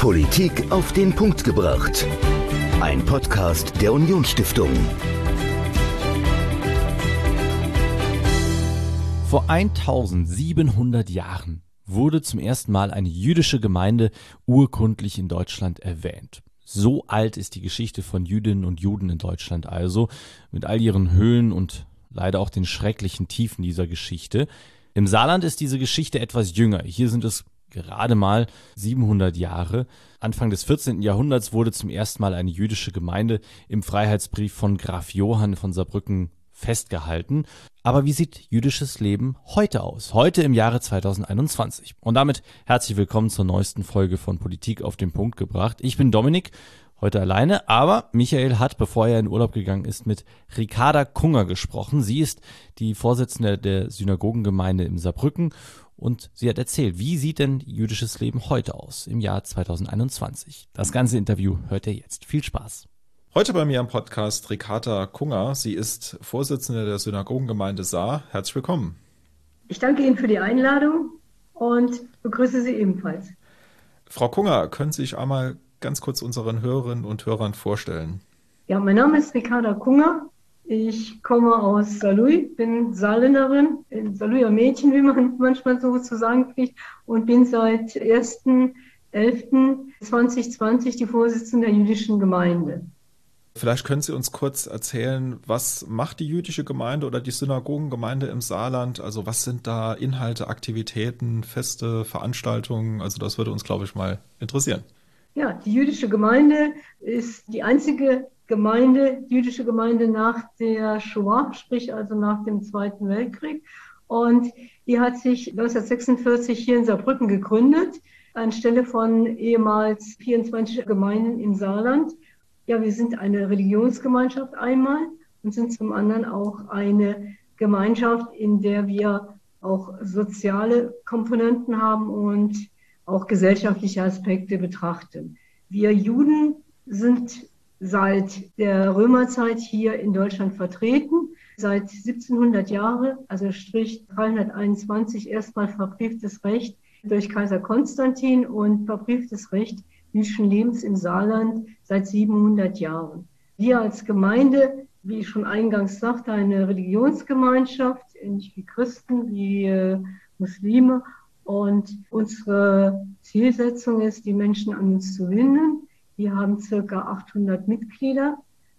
Politik auf den Punkt gebracht. Ein Podcast der Unionsstiftung. Vor 1700 Jahren wurde zum ersten Mal eine jüdische Gemeinde urkundlich in Deutschland erwähnt. So alt ist die Geschichte von Jüdinnen und Juden in Deutschland also, mit all ihren Höhen und leider auch den schrecklichen Tiefen dieser Geschichte. Im Saarland ist diese Geschichte etwas jünger. Hier sind es gerade mal 700 Jahre. Anfang des 14. Jahrhunderts wurde zum ersten Mal eine jüdische Gemeinde im Freiheitsbrief von Graf Johann von Saarbrücken festgehalten. Aber wie sieht jüdisches Leben heute aus? Heute im Jahre 2021. Und damit herzlich willkommen zur neuesten Folge von Politik auf den Punkt gebracht. Ich bin Dominik, heute alleine, aber Michael hat, bevor er in Urlaub gegangen ist, mit Ricarda Kunger gesprochen. Sie ist die Vorsitzende der Synagogengemeinde in Saarbrücken und sie hat erzählt, wie sieht denn jüdisches Leben heute aus im Jahr 2021? Das ganze Interview hört ihr jetzt. Viel Spaß. Heute bei mir am Podcast Ricarda Kunger. Sie ist Vorsitzende der Synagogengemeinde Saar. Herzlich willkommen. Ich danke Ihnen für die Einladung und begrüße Sie ebenfalls. Frau Kunger, können Sie sich einmal ganz kurz unseren Hörerinnen und Hörern vorstellen? Ja, mein Name ist Ricarda Kunger. Ich komme aus Saarlouis, bin Saarländerin, ein Saarlouier Mädchen, wie man manchmal so zu sagen kriegt, und bin seit 1.11.2020 die Vorsitzende der jüdischen Gemeinde. Vielleicht können Sie uns kurz erzählen, was macht die jüdische Gemeinde oder die Synagogengemeinde im Saarland? Also was sind da Inhalte, Aktivitäten, Feste, Veranstaltungen? Also das würde uns, glaube ich, mal interessieren. Ja, die jüdische Gemeinde ist die einzige jüdische Gemeinde nach der Shoah, sprich also nach dem Zweiten Weltkrieg. Und die hat sich 1946 hier in Saarbrücken gegründet, anstelle von ehemals 24 Gemeinden im Saarland. Ja, wir sind eine Religionsgemeinschaft einmal und sind zum anderen auch eine Gemeinschaft, in der wir auch soziale Komponenten haben und auch gesellschaftliche Aspekte betrachten. Wir Juden sind seit der Römerzeit hier in Deutschland vertreten, seit 1700 Jahren, also Strich 321, erstmal verbrieftes Recht durch Kaiser Konstantin und verbrieftes Recht jüdischen Lebens im Saarland seit 700 Jahren. Wir als Gemeinde, wie ich schon eingangs sagte, eine Religionsgemeinschaft, ähnlich wie Christen, wie Muslime. Und unsere Zielsetzung ist, die Menschen an uns zu binden. Wir haben circa 800 Mitglieder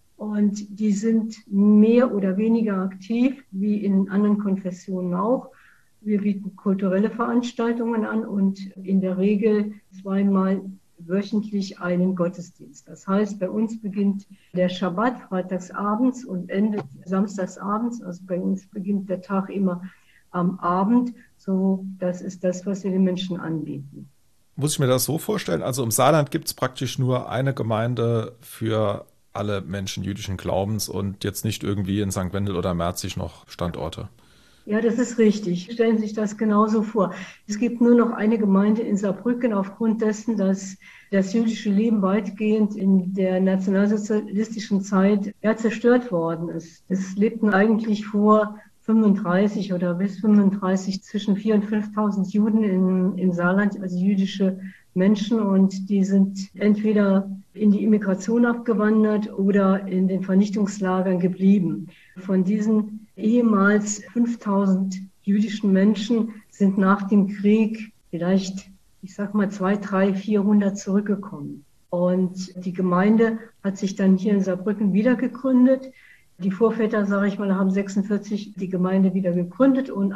und die sind mehr oder weniger aktiv, wie in anderen Konfessionen auch. Wir bieten kulturelle Veranstaltungen an und in der Regel zweimal wöchentlich einen Gottesdienst. Das heißt, bei uns beginnt der Schabbat freitagsabends und endet samstagsabends. Also bei uns beginnt der Tag immer am Abend. So, das ist das, was wir den Menschen anbieten. Muss ich mir das so vorstellen? Also im Saarland gibt es praktisch nur eine Gemeinde für alle Menschen jüdischen Glaubens und jetzt nicht irgendwie in St. Wendel oder Merzig noch Standorte. Ja, das ist richtig. Stellen Sie sich das genauso vor. Es gibt nur noch eine Gemeinde in Saarbrücken aufgrund dessen, dass das jüdische Leben weitgehend in der nationalsozialistischen Zeit zerstört worden ist. Es lebten eigentlich vor 35 oder bis 35 zwischen 4.000 und 5.000 Juden im Saarland, also jüdische Menschen, und die sind entweder in die Immigration abgewandert oder in den Vernichtungslagern geblieben. Von diesen ehemals 5.000 jüdischen Menschen sind nach dem Krieg vielleicht, ich sag mal, 200, 300, 400 zurückgekommen. Und die Gemeinde hat sich dann hier in Saarbrücken wieder gegründet. Die Vorväter, sage ich mal, haben 46 die Gemeinde wieder gegründet und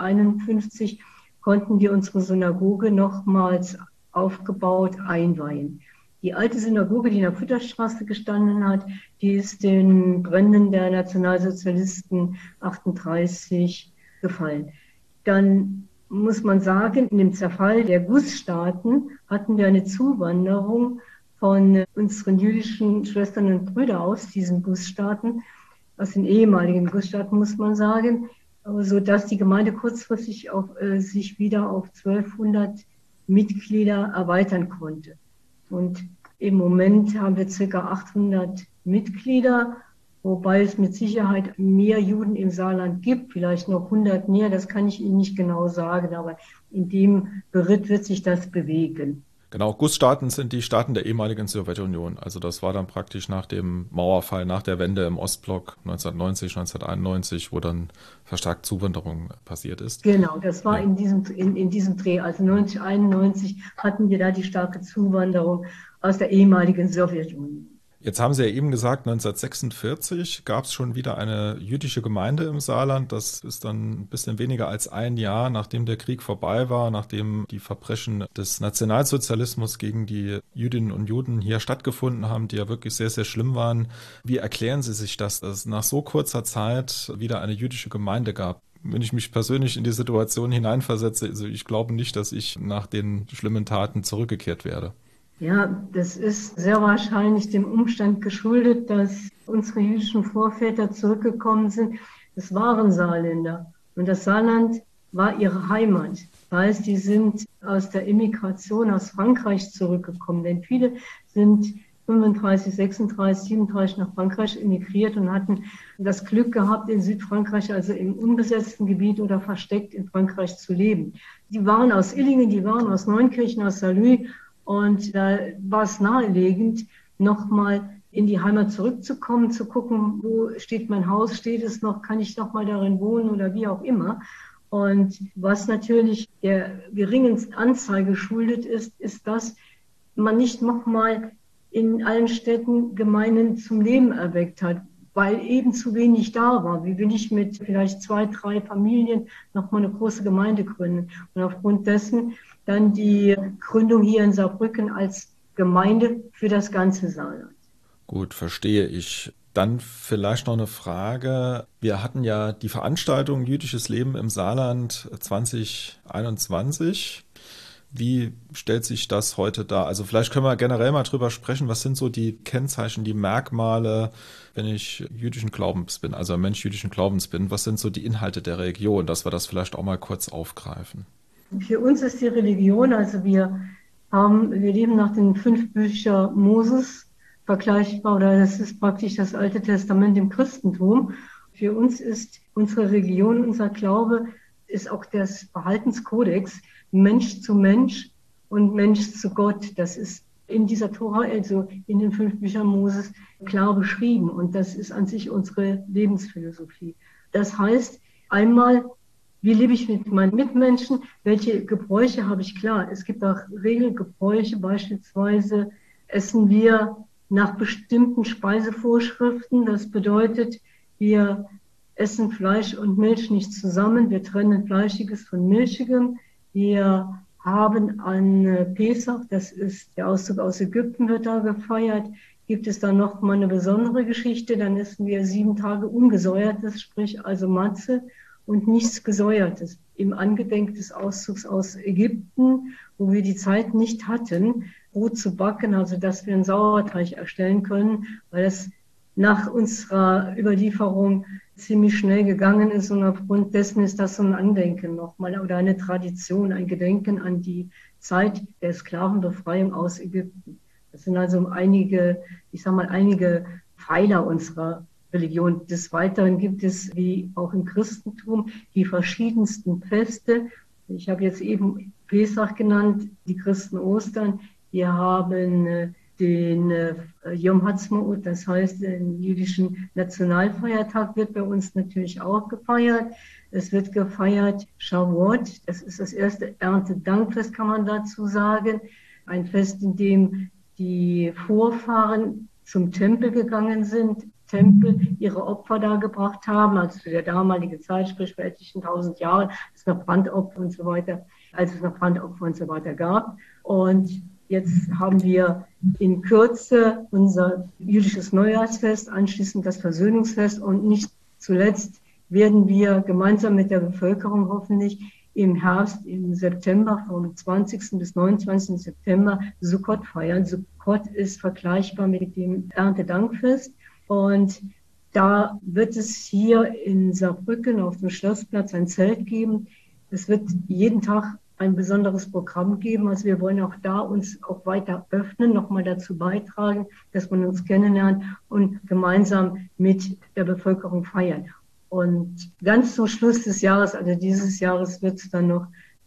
51 konnten wir unsere Synagoge nochmals aufgebaut einweihen. Die alte Synagoge, die in der Fütterstraße gestanden hat, die ist den Bränden der Nationalsozialisten 38 gefallen. Dann muss man sagen, in dem Zerfall der Gussstaaten hatten wir eine Zuwanderung von unseren jüdischen Schwestern und Brüdern aus diesen Gussstaaten, aus den ehemaligen Gussstaaten, muss man sagen, so dass die Gemeinde kurzfristig sich wieder auf 1200 Mitglieder erweitern konnte. Und im Moment haben wir ca. 800 Mitglieder, wobei es mit Sicherheit mehr Juden im Saarland gibt, vielleicht noch 100 mehr, das kann ich Ihnen nicht genau sagen, aber in dem Beritt wird sich das bewegen. Genau, Gussstaaten sind die Staaten der ehemaligen Sowjetunion. Also das war dann praktisch nach dem Mauerfall, nach der Wende im Ostblock 1990, 1991, wo dann verstärkt Zuwanderung passiert ist. Genau, das war Ja. in diesem Dreh. Also 1991 hatten wir da die starke Zuwanderung aus der ehemaligen Sowjetunion. Jetzt haben Sie ja eben gesagt, 1946 gab es schon wieder eine jüdische Gemeinde im Saarland. Das ist dann ein bisschen weniger als ein Jahr, nachdem der Krieg vorbei war, nachdem die Verbrechen des Nationalsozialismus gegen die Jüdinnen und Juden hier stattgefunden haben, die ja wirklich sehr, sehr schlimm waren. Wie erklären Sie sich das, dass es nach so kurzer Zeit wieder eine jüdische Gemeinde gab? Wenn ich mich persönlich in die Situation hineinversetze, also ich glaube nicht, dass ich nach den schlimmen Taten zurückgekehrt werde. Ja, das ist sehr wahrscheinlich dem Umstand geschuldet, dass unsere jüdischen Vorväter zurückgekommen sind. Das waren Saarländer und das Saarland war ihre Heimat. Das heißt, die sind aus der Immigration aus Frankreich zurückgekommen, denn viele sind 35, 36, 37 nach Frankreich emigriert und hatten das Glück gehabt, in Südfrankreich, also im unbesetzten Gebiet oder versteckt in Frankreich zu leben. Die waren aus Illingen, die waren aus Neunkirchen, aus Saarlouis. Und da war es naheliegend, nochmal in die Heimat zurückzukommen, zu gucken, wo steht mein Haus, steht es noch, kann ich nochmal darin wohnen oder wie auch immer. Und was natürlich der geringen Anzahl geschuldet ist, ist, dass man nicht nochmal in allen Städten Gemeinden zum Leben erweckt hat, weil eben zu wenig da war. Wie will ich mit vielleicht 2, 3 Familien nochmal eine große Gemeinde gründen? Und aufgrund dessen dann die Gründung hier in Saarbrücken als Gemeinde für das ganze Saarland. Gut, verstehe ich. Dann vielleicht noch eine Frage. Wir hatten ja die Veranstaltung Jüdisches Leben im Saarland 2021. Wie stellt sich das heute dar? Also vielleicht können wir generell mal drüber sprechen, was sind so die Kennzeichen, die Merkmale, wenn ich jüdischen Glaubens bin, also ein Mensch jüdischen Glaubens bin, was sind so die Inhalte der Religion, dass wir das vielleicht auch mal kurz aufgreifen? Für uns ist die Religion, also wir leben nach den 5 Büchern Moses, vergleichbar, oder das ist praktisch das Alte Testament im Christentum. Für uns ist unsere Religion, unser Glaube, ist auch das Verhaltenskodex, Mensch zu Mensch und Mensch zu Gott. Das ist in dieser Tora, also in den 5 Büchern Moses, klar beschrieben. Und das ist an sich unsere Lebensphilosophie. Das heißt, einmal, wie lebe ich mit meinen Mitmenschen? Welche Gebräuche habe ich? Klar, es gibt auch Regelgebräuche, beispielsweise essen wir nach bestimmten Speisevorschriften. Das bedeutet, wir essen Fleisch und Milch nicht zusammen. Wir trennen Fleischiges von Milchigem. Wir haben an Pesach, das ist der Auszug aus Ägypten, wird da gefeiert. Gibt es da noch mal eine besondere Geschichte? Dann essen wir 7 Tage ungesäuertes, sprich also Matze und nichts Gesäuertes. Im Angedenk des Auszugs aus Ägypten, wo wir die Zeit nicht hatten, Brot zu backen, also dass wir einen Sauerteig erstellen können, weil das nach unserer Überlieferung ziemlich schnell gegangen ist und aufgrund dessen ist das so ein Andenken nochmal oder eine Tradition, ein Gedenken an die Zeit der Sklavenbefreiung aus Ägypten. Das sind also einige Pfeiler unserer Religion. Des Weiteren gibt es, wie auch im Christentum, die verschiedensten Feste. Ich habe jetzt eben Pesach genannt, die Christen Ostern. Wir haben den Yom Ha'atzmaut, das heißt, den jüdischen Nationalfeiertag wird bei uns natürlich auch gefeiert. Es wird gefeiert Shavuot, das ist das erste Erntedankfest, kann man dazu sagen. Ein Fest, in dem die Vorfahren zum Tempel gegangen sind, ihre Opfer dargebracht haben, also zu der damaligen Zeit, sprich vor etlichen 1000 Jahren, es noch Brandopfer und so weiter, als es noch Brandopfer und so weiter gab. Und jetzt haben wir in Kürze unser jüdisches Neujahrsfest, anschließend das Versöhnungsfest und nicht zuletzt werden wir gemeinsam mit der Bevölkerung hoffentlich im Herbst, im September, vom 20. bis 29. September Sukkot feiern. Sukkot ist vergleichbar mit dem Erntedankfest. Und da wird es hier in Saarbrücken auf dem Schlossplatz ein Zelt geben. Es wird jeden Tag ein besonderes Programm geben. Also wir wollen auch da uns auch weiter öffnen, nochmal dazu beitragen, dass man uns kennenlernt und gemeinsam mit der Bevölkerung feiern. Und ganz zum Schluss des Jahres, also dieses Jahres, wird es dann noch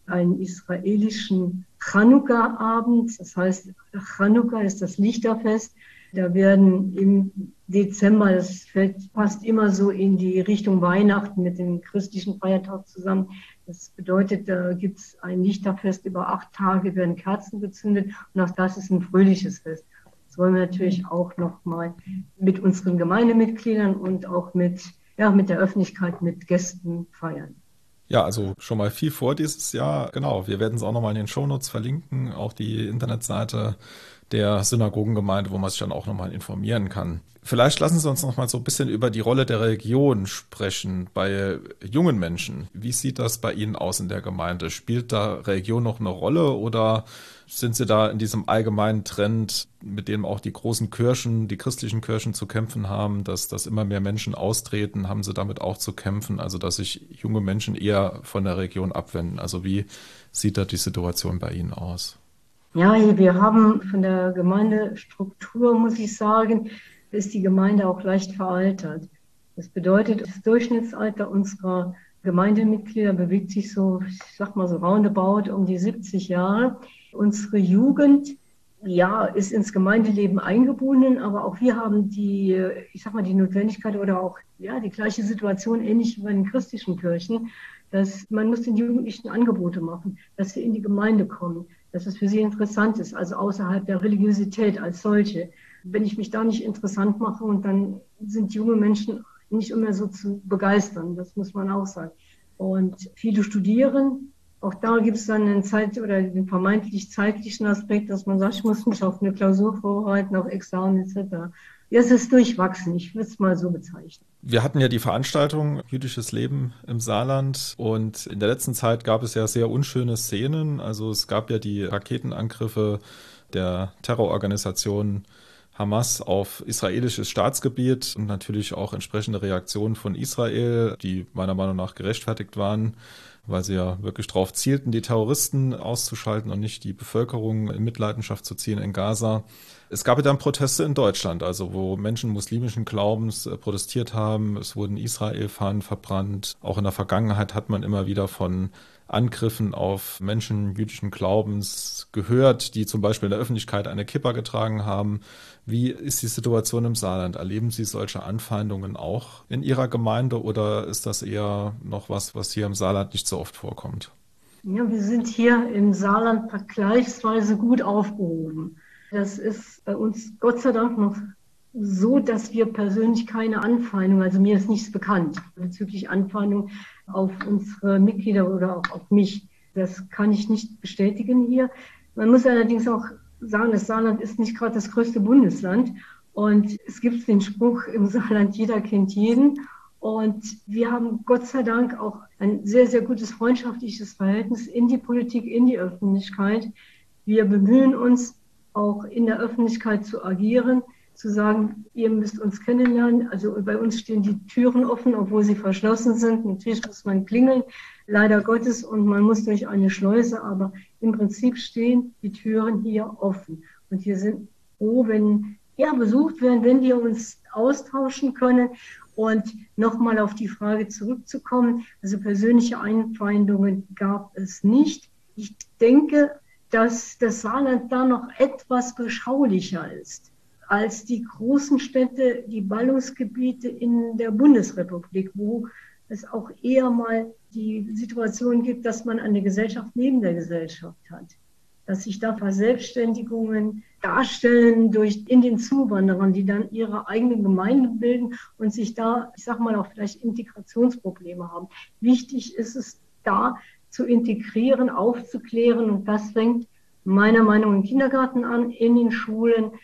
einen israelischen Chanukka-Abend. Das heißt, Chanukka ist das Lichterfest. Da werden im Dezember, das fällt fast immer so in die Richtung Weihnachten mit dem christlichen Feiertag zusammen. Das bedeutet, da gibt es ein Lichterfest über 8 Tage, werden Kerzen gezündet und auch das ist ein fröhliches Fest. Das wollen wir natürlich auch nochmal mit unseren Gemeindemitgliedern und auch mit der Öffentlichkeit, mit Gästen feiern. Ja, also schon mal viel vor dieses Jahr. Genau, wir werden es auch nochmal in den Shownotes verlinken, auch die Internetseite der Synagogengemeinde, wo man sich dann auch nochmal informieren kann. Vielleicht lassen Sie uns nochmal so ein bisschen über die Rolle der Religion sprechen bei jungen Menschen. Wie sieht das bei Ihnen aus in der Gemeinde? Spielt da Religion noch eine Rolle oder sind Sie da in diesem allgemeinen Trend, mit dem auch die großen Kirchen, die christlichen Kirchen zu kämpfen haben, dass immer mehr Menschen austreten, haben Sie damit auch zu kämpfen, also dass sich junge Menschen eher von der Religion abwenden? Also wie sieht da die Situation bei Ihnen aus? Ja, wir haben von der Gemeindestruktur, muss ich sagen, ist die Gemeinde auch leicht veraltert. Das bedeutet, das Durchschnittsalter unserer Gemeindemitglieder bewegt sich so, ich sag mal so roundabout um die 70 Jahre. Unsere Jugend, ja, ist ins Gemeindeleben eingebunden, aber auch wir haben die Notwendigkeit oder auch, ja, die gleiche Situation, ähnlich wie bei den christlichen Kirchen, dass man muss den Jugendlichen Angebote machen, dass sie in die Gemeinde kommen, dass es für sie interessant ist, also außerhalb der Religiosität als solche. Wenn ich mich da nicht interessant mache und dann sind junge Menschen nicht immer so zu begeistern, das muss man auch sagen. Und viele studieren, auch da gibt es dann den vermeintlich zeitlichen Aspekt, dass man sagt, ich muss mich auf eine Klausur vorbereiten, auf Examen etc. Ja, es ist durchwachsen, ich würde es mal so bezeichnen. Wir hatten ja die Veranstaltung Jüdisches Leben im Saarland und in der letzten Zeit gab es ja sehr unschöne Szenen. Also es gab ja die Raketenangriffe der Terrororganisation Hamas auf israelisches Staatsgebiet und natürlich auch entsprechende Reaktionen von Israel, die meiner Meinung nach gerechtfertigt waren, weil sie ja wirklich darauf zielten, die Terroristen auszuschalten und nicht die Bevölkerung in Mitleidenschaft zu ziehen in Gaza. Es gab ja dann Proteste in Deutschland, also wo Menschen muslimischen Glaubens protestiert haben. Es wurden Israel-Fahnen verbrannt. Auch in der Vergangenheit hat man immer wieder von Angriffen auf Menschen jüdischen Glaubens gehört, die zum Beispiel in der Öffentlichkeit eine Kippa getragen haben. Wie ist die Situation im Saarland? Erleben Sie solche Anfeindungen auch in Ihrer Gemeinde oder ist das eher noch was hier im Saarland nicht so oft vorkommt? Ja, wir sind hier im Saarland vergleichsweise gut aufgehoben. Das ist bei uns Gott sei Dank noch so, dass wir persönlich keine Anfeindung, also mir ist nichts bekannt bezüglich Anfeindung auf unsere Mitglieder oder auch auf mich. Das kann ich nicht bestätigen hier. Man muss allerdings auch sagen, das Saarland ist nicht gerade das größte Bundesland und es gibt den Spruch im Saarland, jeder kennt jeden. Und wir haben Gott sei Dank auch ein sehr, sehr gutes freundschaftliches Verhältnis in die Politik, in die Öffentlichkeit. Wir bemühen uns auch in der Öffentlichkeit zu agieren, zu sagen, ihr müsst uns kennenlernen. Also bei uns stehen die Türen offen, obwohl sie verschlossen sind. Natürlich muss man klingeln, leider Gottes, und man muss durch eine Schleuse, aber im Prinzip stehen die Türen hier offen. Und wir sind froh, wenn besucht werden, wenn wir uns austauschen können. Und nochmal auf die Frage zurückzukommen, also persönliche Anfeindungen gab es nicht. Ich denke, dass das Saarland da noch etwas beschaulicher ist als die großen Städte, die Ballungsgebiete in der Bundesrepublik, wo es auch eher mal die Situation gibt, dass man eine Gesellschaft neben der Gesellschaft hat. Dass sich da Verselbstständigungen darstellen in den Zuwanderern, die dann ihre eigenen Gemeinden bilden und sich da, ich sag mal, auch vielleicht Integrationsprobleme haben. Wichtig ist es da zu integrieren, aufzuklären und das fängt meiner Meinung nach im Kindergarten an, in den Schulen,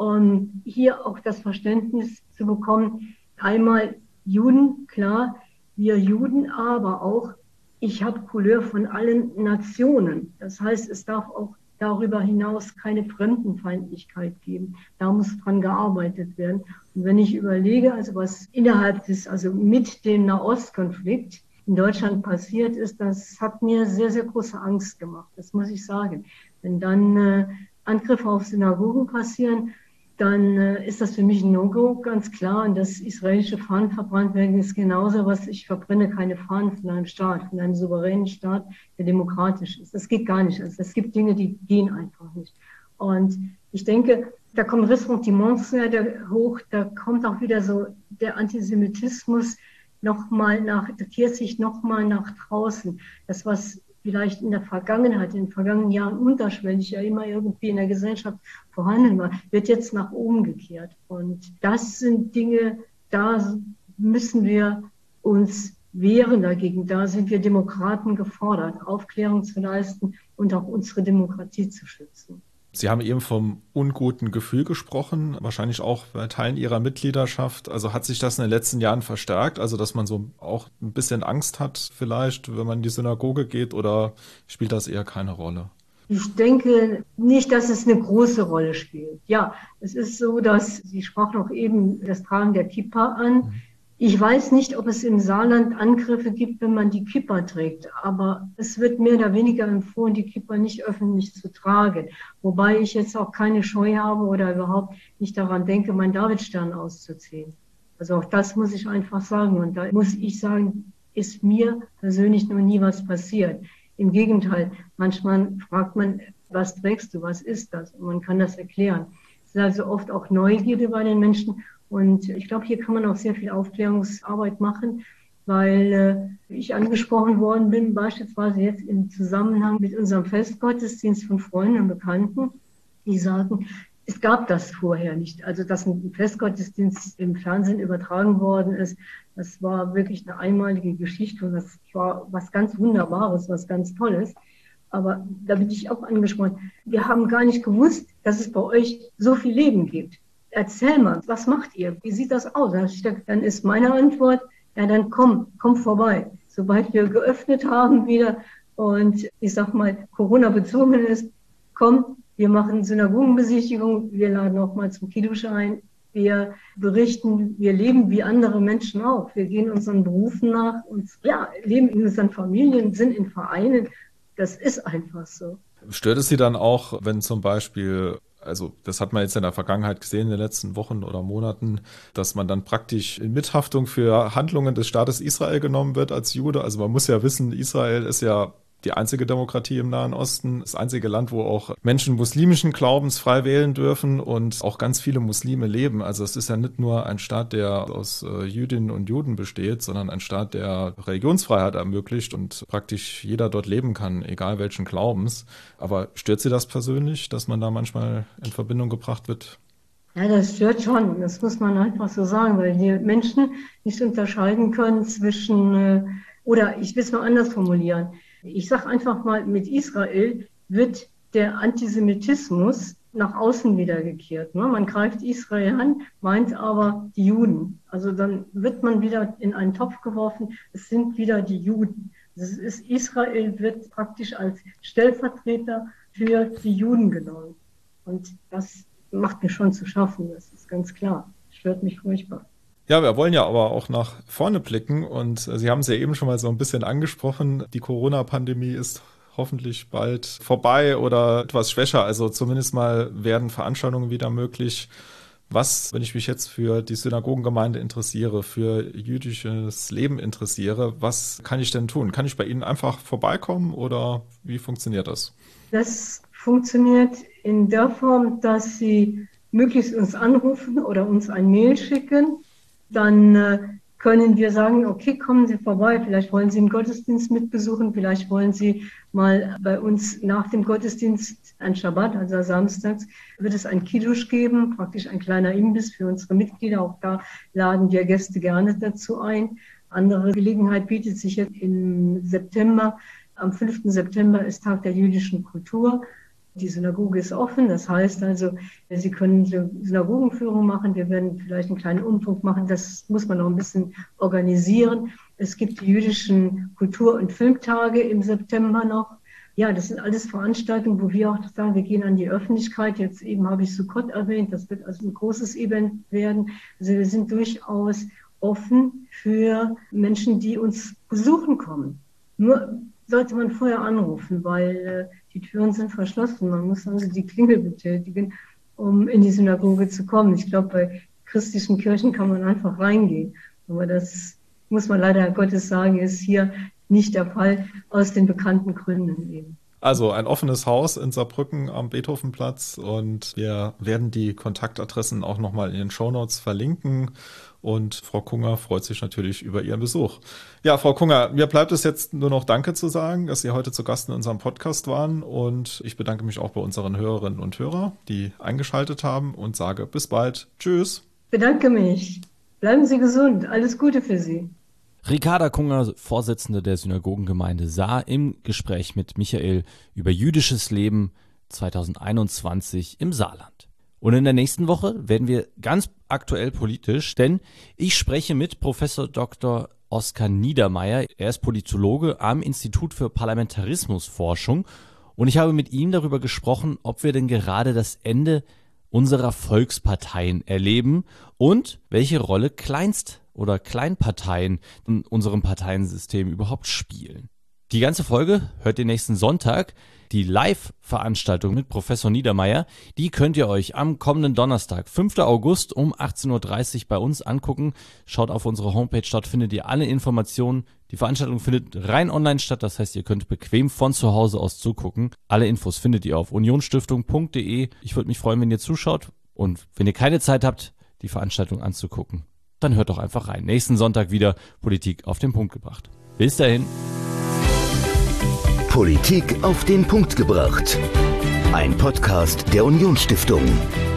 und hier auch das Verständnis zu bekommen, einmal Juden, klar, wir Juden, aber auch ich habe Couleur von allen Nationen. Das heißt, es darf auch darüber hinaus keine Fremdenfeindlichkeit geben. Da muss dran gearbeitet werden. Und wenn ich überlege, also was mit dem Nahostkonflikt in Deutschland passiert ist, das hat mir sehr, sehr große Angst gemacht. Das muss ich sagen. Wenn dann Angriffe auf Synagogen passieren, dann ist das für mich ein No-Go, ganz klar. Und dass israelische Fahnen verbrannt werden, ist genauso was. Ich verbrenne keine Fahnen von einem Staat, von einem souveränen Staat, der demokratisch ist. Das geht gar nicht. Also es gibt Dinge, die gehen einfach nicht. Und ich denke, da kommen Ressentiments hoch, da kommt auch wieder so der Antisemitismus der kehrt sich nochmal nach draußen. Das, was vielleicht in den vergangenen Jahren unterschwellig ja immer irgendwie in der Gesellschaft vorhanden war, wird jetzt nach oben gekehrt. Und das sind Dinge, da müssen wir uns wehren dagegen. Da sind wir Demokraten gefordert, Aufklärung zu leisten und auch unsere Demokratie zu schützen. Sie haben eben vom unguten Gefühl gesprochen, wahrscheinlich auch bei Teilen Ihrer Mitgliedschaft. Also hat sich das in den letzten Jahren verstärkt? Also dass man so auch ein bisschen Angst hat vielleicht, wenn man in die Synagoge geht, oder spielt das eher keine Rolle? Ich denke nicht, dass es eine große Rolle spielt. Ja, es ist so, dass, Sie sprachen auch eben das Tragen der Kippa an. Ich weiß nicht, ob es im Saarland Angriffe gibt, wenn man die Kippa trägt, aber es wird mehr oder weniger empfohlen, die Kippa nicht öffentlich zu tragen. Wobei ich jetzt auch keine Scheu habe oder überhaupt nicht daran denke, meinen Davidstern auszuziehen. Also auch das muss ich einfach sagen. Und da muss ich sagen, ist mir persönlich noch nie was passiert. Im Gegenteil, manchmal fragt man, was trägst du, was ist das? Und man kann das erklären. Es ist also oft auch Neugierde bei den Menschen. Und ich glaube, hier kann man auch sehr viel Aufklärungsarbeit machen, weil ich angesprochen worden bin, beispielsweise jetzt im Zusammenhang mit unserem Festgottesdienst von Freunden und Bekannten, die sagen, es gab das vorher nicht. Also, dass ein Festgottesdienst im Fernsehen übertragen worden ist, das war wirklich eine einmalige Geschichte und das war was ganz Wunderbares, was ganz Tolles. Aber da bin ich auch angesprochen. Wir haben gar nicht gewusst, dass es bei euch so viel Leben gibt. Erzähl mal, was macht ihr? Wie sieht das aus? Dann ist meine Antwort, ja, dann komm vorbei. Sobald wir geöffnet haben wieder und ich sag mal, Corona bezogen ist, komm, wir machen Synagogenbesichtigung, wir laden auch mal zum Kiddush ein, wir berichten, wir leben wie andere Menschen auch. Wir gehen unseren Berufen nach und ja, leben in unseren Familien, sind in Vereinen. Das ist einfach so. Stört es Sie dann auch, wenn zum Beispiel, also das hat man jetzt in der Vergangenheit gesehen, in den letzten Wochen oder Monaten, dass man dann praktisch in Mithaftung für Handlungen des Staates Israel genommen wird als Jude? Also man muss ja wissen, Israel ist ja die einzige Demokratie im Nahen Osten, das einzige Land, wo auch Menschen muslimischen Glaubens frei wählen dürfen und auch ganz viele Muslime leben. Also es ist ja nicht nur ein Staat, der aus Jüdinnen und Juden besteht, sondern ein Staat, der Religionsfreiheit ermöglicht und praktisch jeder dort leben kann, egal welchen Glaubens. Aber stört Sie das persönlich, dass man da manchmal in Verbindung gebracht wird? Ja, das stört schon. Das muss man einfach so sagen, weil die Menschen nicht unterscheiden können zwischen, oder ich will es mal anders formulieren. Ich sage einfach mal, mit Israel wird der Antisemitismus nach außen wieder gekehrt. Man greift Israel an, meint aber die Juden. Also dann wird man wieder in einen Topf geworfen, es sind wieder die Juden. Israel wird praktisch als Stellvertreter für die Juden genommen. Und das macht mir schon zu schaffen, das ist ganz klar. Das stört mich furchtbar. Ja, wir wollen ja aber auch nach vorne blicken und Sie haben es ja eben schon mal so ein bisschen angesprochen. Die Corona-Pandemie ist hoffentlich bald vorbei oder etwas schwächer. Also zumindest mal werden Veranstaltungen wieder möglich. Was, wenn ich mich jetzt für die Synagogengemeinde interessiere, für jüdisches Leben interessiere, was kann ich denn tun? Kann ich bei Ihnen einfach vorbeikommen oder wie funktioniert das? Das funktioniert in der Form, dass Sie möglichst uns anrufen oder uns ein Mail schicken. Dann können wir sagen, okay, kommen Sie vorbei, vielleicht wollen Sie einen Gottesdienst mitbesuchen, vielleicht wollen Sie mal bei uns nach dem Gottesdienst, ein Schabbat, also samstags, wird es ein Kiddush geben, praktisch ein kleiner Imbiss für unsere Mitglieder. Auch da laden wir Gäste gerne dazu ein. Andere Gelegenheit bietet sich jetzt im September. Am 5. September ist Tag der jüdischen Kultur. Die Synagoge ist offen, das heißt also, Sie können Synagogenführung machen, wir werden vielleicht einen kleinen Umfang machen, das muss man noch ein bisschen organisieren. Es gibt die jüdischen Kultur- und Filmtage im September noch. Ja, das sind alles Veranstaltungen, wo wir auch sagen, wir gehen an die Öffentlichkeit. Jetzt eben habe ich Sukkot erwähnt, das wird also ein großes Event werden. Also wir sind durchaus offen für Menschen, die uns besuchen kommen. Nur sollte man vorher anrufen, weil die Türen sind verschlossen. Man muss also die Klingel betätigen. um in die Synagoge zu kommen. Ich glaube, bei christlichen Kirchen kann man einfach reingehen. Aber das, muss man leider Gottes sagen, ist hier nicht der Fall, aus den bekannten Gründen eben. Also ein offenes Haus in Saarbrücken am Beethovenplatz und wir werden die Kontaktadressen auch nochmal in den Shownotes verlinken und Frau Kunger freut sich natürlich über Ihren Besuch. Ja, Frau Kunger, mir bleibt es jetzt nur noch Danke zu sagen, dass Sie heute zu Gast in unserem Podcast waren und ich bedanke mich auch bei unseren Hörerinnen und Hörern, die eingeschaltet haben und sage bis bald. Tschüss. Bedanke mich. Bleiben Sie gesund. Alles Gute für Sie. Ricarda Kunger, Vorsitzende der Synagogengemeinde Saar, im Gespräch mit Michael über jüdisches Leben 2021 im Saarland. Und in der nächsten Woche werden wir ganz aktuell politisch, denn ich spreche mit Professor Dr. Oskar Niedermeyer. Er ist Politologe am Institut für Parlamentarismusforschung und ich habe mit ihm darüber gesprochen, ob wir denn gerade das Ende unserer Volksparteien erleben und welche Rolle Kleinst- oder Kleinparteien in unserem Parteiensystem überhaupt spielen. Die ganze Folge hört ihr nächsten Sonntag. Die Live-Veranstaltung mit Professor Niedermeyer, die könnt ihr euch am kommenden Donnerstag, 5. August um 18.30 Uhr bei uns angucken. Schaut auf unsere Homepage, dort findet ihr alle Informationen. Die Veranstaltung findet rein online statt, das heißt, ihr könnt bequem von zu Hause aus zugucken. Alle Infos findet ihr auf unionstiftung.de. Ich würde mich freuen, wenn ihr zuschaut und wenn ihr keine Zeit habt, die Veranstaltung anzugucken, dann hört doch einfach rein. Nächsten Sonntag wieder Politik auf den Punkt gebracht. Bis dahin. Politik auf den Punkt gebracht. Ein Podcast der Unionsstiftung.